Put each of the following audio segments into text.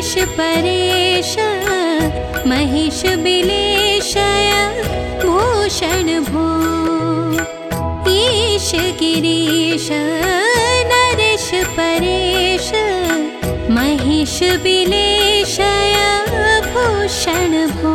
ईश परेश महिष बिलेशय भूषण भो ईश गिरीश नरेश परेश महिष बिलेशय भूषण भो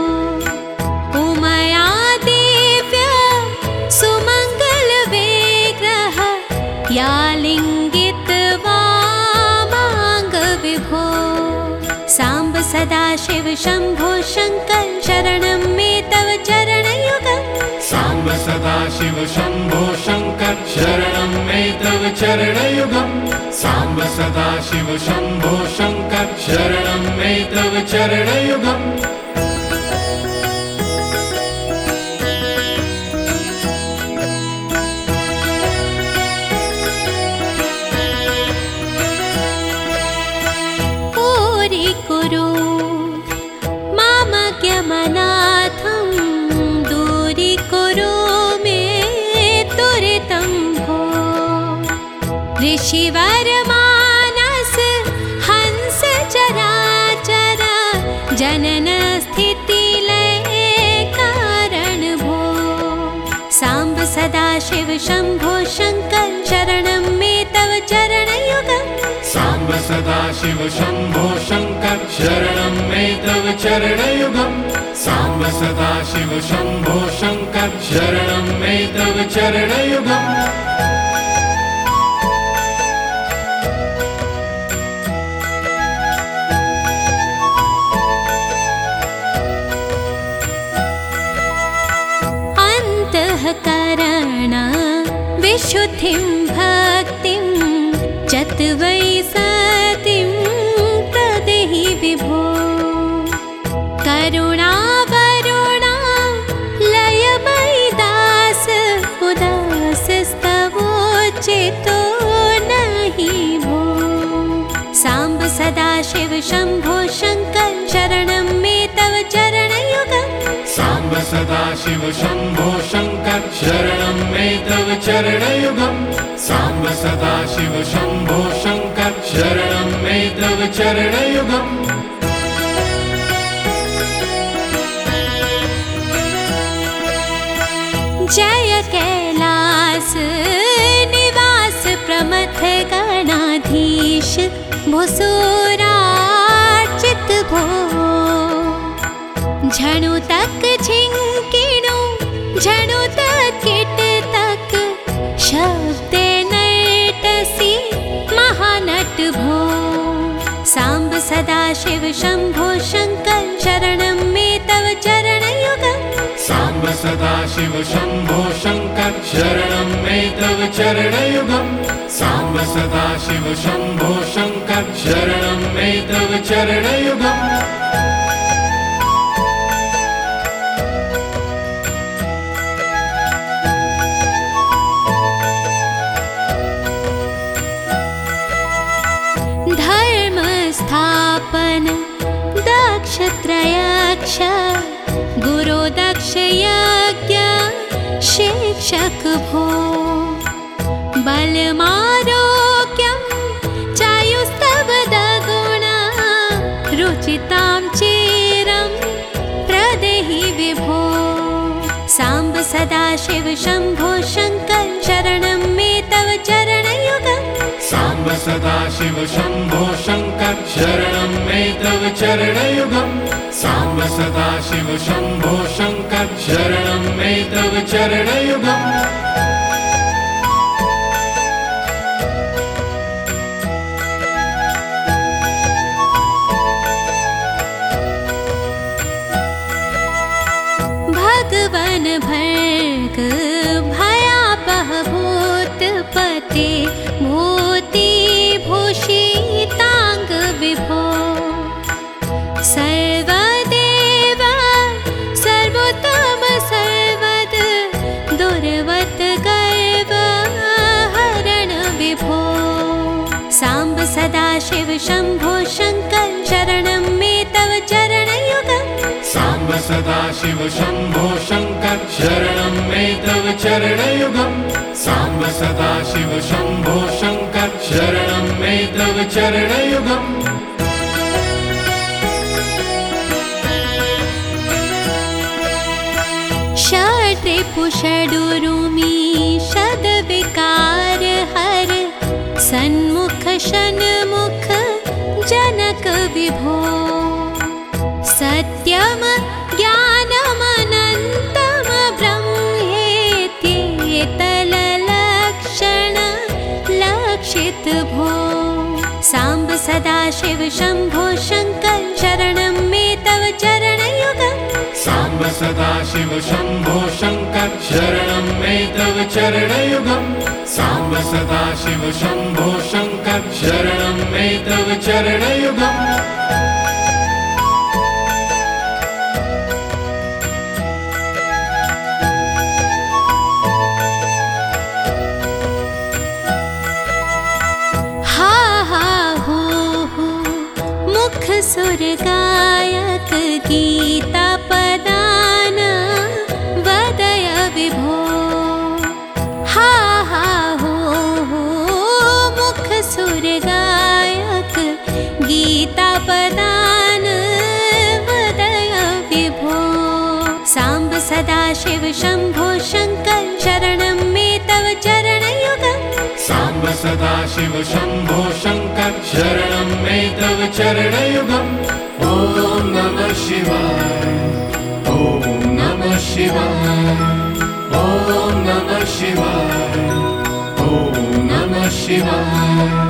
उमया दिव्य सुमंगल विग्रह या लिंगित वामांग विभो सांब सदा शिव शंभो शंकर शरणं मे तव चरणयुगम् सांब सदा शिव शंभो शंकर शरणं मे तव चरणयुगम् सांब सदा शिव शंभो शंकर शरणं मे तव चरणयुगम् ओरि कुरु मामज्ञमनाथं दूरि कुरु मे त्वरितं भो ऋषिवर मानस हंस चराचर जनन स्थिति लय कारण भो सांब सदा शिव शंभो शंकर शरणं मे तव चरणयुगम् सांब सदा शिव शंभो शंकर शरणं मे तव चरणयुगम् सांब सदा शिव शंभो शंकर शरणं मे तव चरणयुगम् अंतःकरण विशुद्धिं भक्तिं चत्वै सतिं प्रदेहि विभो करुणावरुणा लयमयि दास उदासस्तवोचितो नहि भो सांब सदा शिव शंभो शंकर शरणं मे तव चरणयुगम् सांब सदा शिव शंभो शंकर शरणं मे तव चरणयुगम् सांब सदा शिव शंभो शंकर शरणं मे तव चरणयुगम् जय कैलास निवास प्रमथ गणाधीश भुसुरार्चित भो झणु तक झिंकिणु झणु तक किट तक शब्द नटसी महानट भो सांब सदा शिव शंभो शंकर शरणं मे तव चरणयुगम् सांब सदा शिव शंभो शंकर शरणं मे तव चरणयुगम् सांब सदा शिव शंभो शंकर शरणं मे तव चरणयुगम् धर्म स्थापन दक्ष त्रयक्ष गुरु दक्ष यज्ञ शिक्षक भो बलमारोग्यं चायुस्तव दगुणा रुचितां चिरं प्रदेहि विभो सांब सदा शिव शंभो शंकर शरणं मे तव चरणयुगम् सांब सदा शिव शंभो शंकर शरणं मे तव चरणयुगम् सांब सदा शिव शंभो शंकर शरणं मे तव चरणयुगम् भगवन भर्ग भयापह भूतपते भूति भूषितांग विभो सर्वदेव सर्वोत्तम सर्वद दुर्वत गर्व हरण विभो सांब सदा शिव शंभो शंकर शरणं मे तव चरणयुगम् सांब सदा शिव शंभो शंकर शरणं मे तव चरणयुगम् सांब सदा शिव शंभो शंकर शरणं मे तव चरणयुगम् रिपुषडुरुमि शतविकार हर सन्मुख शन्मुख जनक विभो सत्यम ज्ञानमनन्तम ब्रह्मेत्येतललक्षण लक्षित भो साम्ब सदाशिव शम्भो शङ्कर शरणं मे तव चरणयुगम् साम्ब सदाशिव शम्भो शङ्कर शरणं मे तव चरणयुगम् साम्ब सदाशिव शम्भो शङ्कर शरणं मे तव चरणयुगम् सुर गायक गीता पदान वदय विभो हा हा हो मुख सुर गायक गीता पदान वदय विभो साम्ब सदाशिव शम्भो शङ्कर शरणं मे तव चरणयुगम् साम्ब सदाशिव शम्भो शङ्कर शरणं मे तव चरणयुगम् ॐ नमः शिवाय ॐ नमः शिवाय ॐ नमः शिवाय ॐ नमः शिवाय